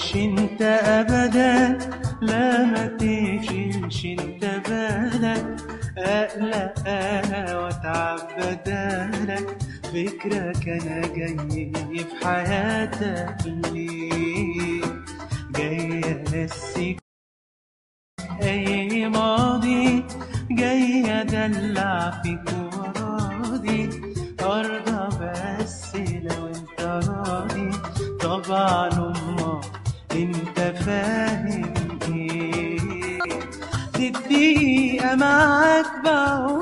تقولش انت ابدا، لا ما تشيلش انت بالك، اقلق انا واتعب بدالك. فكرك انا جاي في حياتك ليه، جاي انسيك اي ماضي، جاي ادلع فيك وراضي، ارضى بس لو انت راضي. طبعا امك انت فاهم ايه، دي الدقيقة معاك بقول